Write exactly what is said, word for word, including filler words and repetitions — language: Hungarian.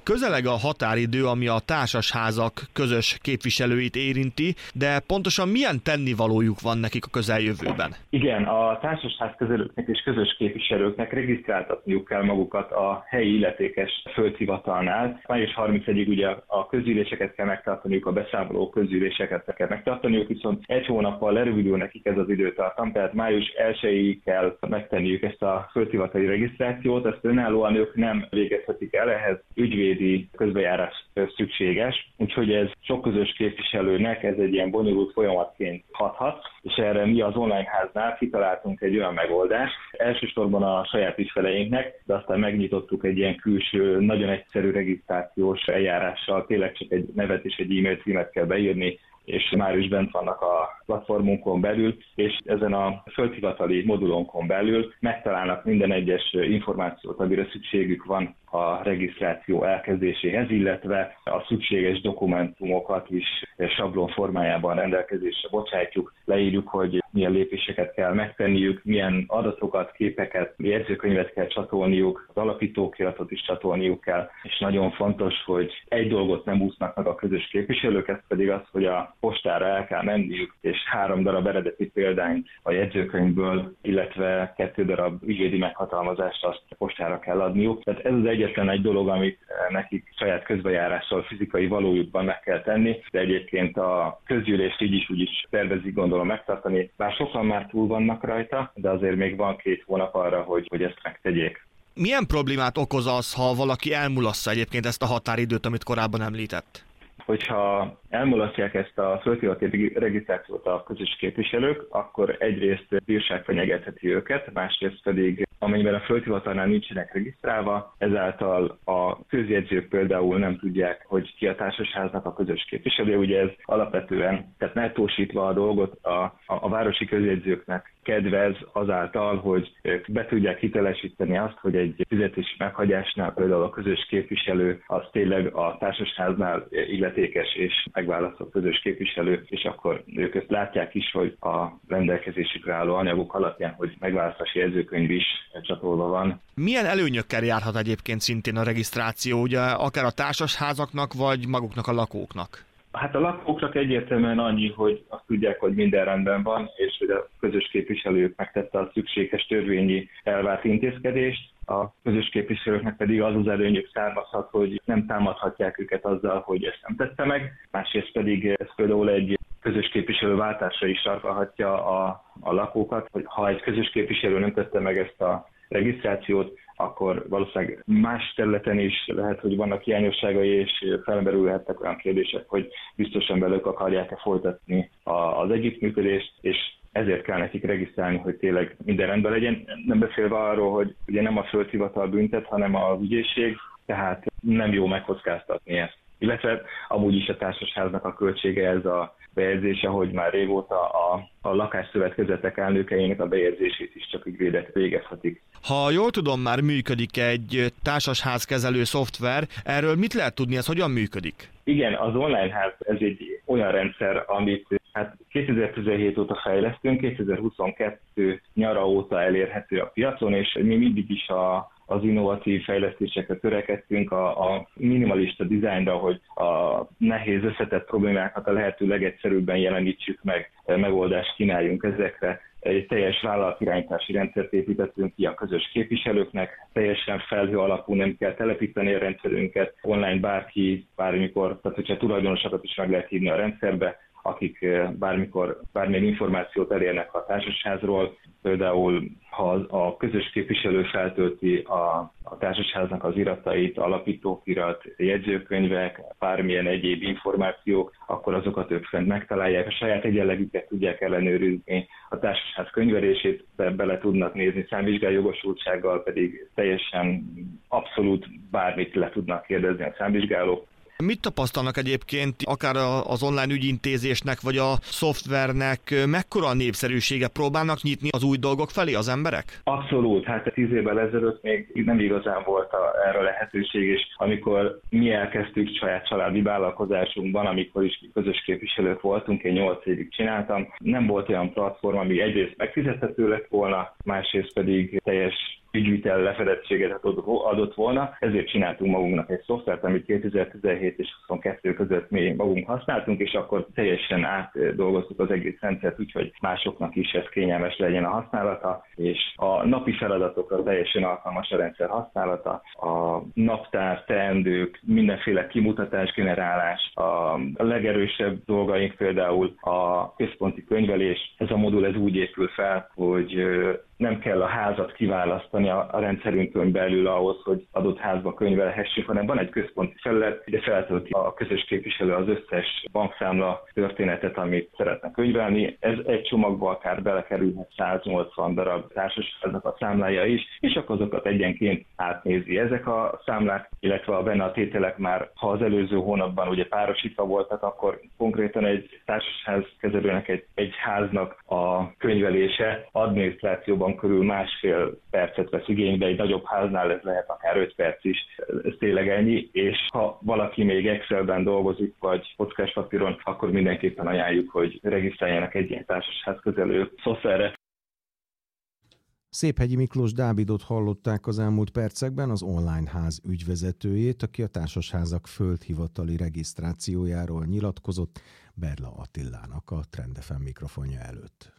Közeleg a határidő, ami a társasházak közös képviselőit érinti, de pontosan milyen tennivalójuk van nekik a közeljövőben? Igen, a társasház kezelőknek és közös képviselőknek regisztráltatniuk kell magukat a helyi illetékes földhivatalnál. május harmincadikáig ugye a közgyűléseket kell megtartaniuk, a beszámoló közgyűléseket kell megtartaniuk, viszont egy hónappal lerövidül nekik ez az időtartam, tehát május elsejéig kell megtenniük ezt a földhivatali regisztrációt, ezt önállóan ők nem végezhetik el, ehhez ügyvédi közbejárás szükséges, úgyhogy ez sok közös képviselőnek ez egy ilyen bonyolult folyamatként hathat, és erre mi az online háznál kitaláltunk egy olyan megoldást, elsősorban a saját ügyfeleinknek, de aztán megnyitottuk egy ilyen külső, nagyon egyszerű regisztrációs eljárással, tényleg csak egy nevet és egy e-mail címet kell beírni, és már is bent vannak a platformunkon belül, és ezen a földhivatali modulonkon belül megtalálnak minden egyes információt, amire szükségük van a regisztráció elkezdéséhez, illetve a szükséges dokumentumokat is sablon formájában rendelkezésre bocsátjuk, leírjuk, hogy milyen lépéseket kell megtenniük, milyen adatokat, képeket, jegyzőkönyvet kell csatolniuk, az alapítókiratot is csatolniuk kell, és nagyon fontos, hogy egy dolgot nem úsznak meg a közös képviselők, ez pedig az, hogy a postára el kell menniük, és három darab eredeti példányt a jegyzőkönyvből, illetve kettő darab ügyvédi meghatalmazást azt a postára kell adniuk. Tehát ez az egyetlen egy dolog, amit nekik saját közbejárással, fizikai valójukban meg kell tenni, de egyébként a közgyűlést így is úgy is tervezik, gondolom megtartani. Bár sokan már túl vannak rajta, de azért még van két hónap arra, hogy, hogy ezt megtegyék. Milyen problémát okoz az, ha valaki elmulassza egyébként ezt a határidőt, amit korábban említett? Hogyha elmulasztják ezt a földhivatali regisztrációt a közös képviselők, akkor egyrészt bírság fenyegetheti őket, másrészt pedig amennyiben a földhivatalnál nincsenek regisztrálva, ezáltal a közjegyzők például nem tudják, hogy ki a társasháznak a közös képviselő. Ugye ez alapvetően, tehát nettósítva a dolgot a, a, a városi közjegyzőknek kedvez azáltal, hogy ők be tudják hitelesíteni azt, hogy egy fizetési meghagyásnál például a közös képviselő az tényleg a társasháznál illetékes és megválasztott közös képviselő, és akkor ők ezt látják is, hogy a rendelkezésükre álló anyagok alapján, hogy megválasztási jegyzőkönyv is csatolva van. Milyen előnyökkel járhat egyébként szintén a regisztráció, ugye akár a társasházaknak, vagy maguknak a lakóknak? Hát a lakóknak egyértelműen annyi, hogy azt tudják, hogy minden rendben van, és hogy a közös képviselők megtette a szükséges törvényi elvárt intézkedést. A közös képviselőknek pedig az az előnyük származhat, hogy nem támadhatják őket azzal, hogy ezt nem tette meg. Másrészt pedig ez például egy közös képviselő váltásra is sarkalhatja a, a lakókat, hogy ha egy közös képviselő nem tette meg ezt a regisztrációt, akkor valószínűleg más területen is lehet, hogy vannak hiányosságai, és felmerülhetnek olyan kérdések, hogy biztosan velük akarják-e folytatni az együttműködést, és ezért kell nekik regisztrálni, hogy tényleg minden rendben legyen. Nem beszélve arról, hogy ugye nem a földhivatal büntet, hanem az ügyészség, tehát nem jó megkockáztatni ezt. Illetve amúgy is a társasháznak a költsége ez a bejegyzése, hogy már régóta a, a lakásszövetkezetek elnökeinek a bejegyzését is csak ügyvédek végezhetik. Ha jól tudom, már működik egy társasházkezelő szoftver, erről mit lehet tudni, ez hogyan működik? Igen, az online ház ez egy olyan rendszer, amit hát kétezer-tizenhét óta fejlesztünk, kétezer-huszonkettő nyara óta elérhető a piacon, és mi mindig is a az innovatív fejlesztésekre törekedtünk, a, a minimalista dizájnra, hogy a nehéz összetett problémákat a lehető legegyszerűbben jelenítsük meg, megoldást kínáljunk ezekre. Egy teljes vállalatirányítási rendszert építettünk ki a közös képviselőknek, teljesen felhő alapú, nem kell telepíteni a rendszerünket, online bárki, bármikor, tehát hogyha tulajdonosokat is meg lehet hívni a rendszerbe, akik bármikor, bármilyen információt elérnek a társasházról, például ha a közös képviselő feltölti a, a társasháznak az iratait, alapítókirat, jegyzőkönyvek, bármilyen egyéb információk, akkor azokat ők fent megtalálják, a saját egyenlegüket tudják ellenőrizni, a társasház könyvelését be, bele tudnak nézni, számvizsgáló jogosultsággal pedig teljesen abszolút bármit le tudnak kérdezni a számvizsgálók. Mit tapasztalnak egyébként akár az online ügyintézésnek, vagy a szoftvernek, mekkora a népszerűsége? Próbálnak nyitni az új dolgok felé az emberek? Abszolút, hát tíz évvel ezelőtt még nem igazán volt a, erre lehetőség, és amikor mi elkezdtük saját családi vállalkozásunkban, amikor is közös képviselők voltunk, én nyolc évig csináltam, nem volt olyan platform, ami egyrészt megfizethető lett volna, másrészt pedig teljes ügyvitel lefedettséget adott volna, ezért csináltunk magunknak egy szoftvert, amit kétezer-tizenhét és huszonkettő között mi magunk használtunk, és akkor teljesen átdolgoztuk az egész rendszert, úgyhogy másoknak is ez kényelmes legyen a használata, és a napi feladatokra teljesen alkalmas a rendszer használata, a naptár, teendők, mindenféle kimutatásgenerálás, a legerősebb dolgaink például a központi könyvelés. Ez a modul ez úgy épül fel, hogy nem kell a házat kiválasztani a rendszerünkön belül ahhoz, hogy adott házba könyvelhessünk, hanem van egy központi felület, ide feltölti a közös képviselő az összes bankszámla történetet, amit szeretne könyvelni. Ez egy csomagba akár belekerülhet száznyolcvan darab társasháznak a számlája is, és akkor azokat egyenként átnézi. Ezek a számlák, illetve a benne a tételek már, ha az előző hónapban ugye párosítva voltak, akkor konkrétan egy társasház kezelőnek, egy, egy háznak a könyvelése adminisztrációban körül másfél percet vesz igénybe, egy nagyobb háznál ez lehet akár öt perc is, ez tényleg ennyi, és ha valaki még Excelben dolgozik, vagy kockáspapíron, akkor mindenképpen ajánljuk, hogy regisztráljanak egy ilyen társasházkezelő szoftverre. Széphegyi Miklós Dávidot hallották az elmúlt percekben, az online ház ügyvezetőjét, aki a társasházak földhivatali regisztrációjáról nyilatkozott Berla Attilának a Trend ef em mikrofonja előtt.